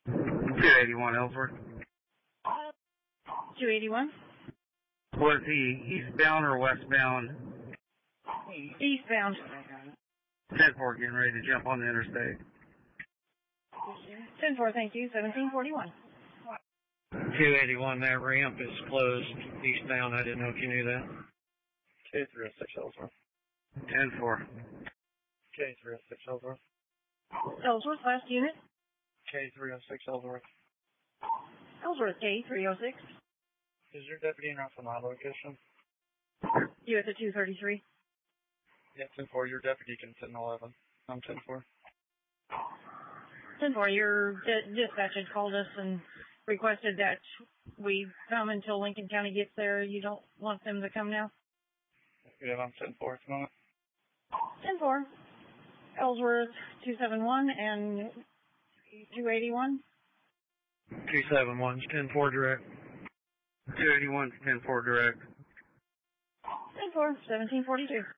281 Ellsworth. 281. Was he eastbound or westbound? Eastbound. 10-4 getting ready to jump on the interstate. 10-4, thank you. 1741. 281, that ramp is closed eastbound. I didn't know if you knew that. K306 Ellsworth. 10-4. K306 Ellsworth. Ellsworth, last unit. K306 Ellsworth. Ellsworth, K306. Is your deputy in route for my location? You at the 233. Yeah, 10-4, your deputy can sit in 11. I'm 10-4. 10-4, your dispatch had called us and requested that we come until Lincoln County gets there. You don't want them to come now? Yeah, I'm 10-4 at the moment. 10-4. Ellsworth, 271 and 281. 271's 10-4 direct. 281's 10-4 direct. 10-4, 1742.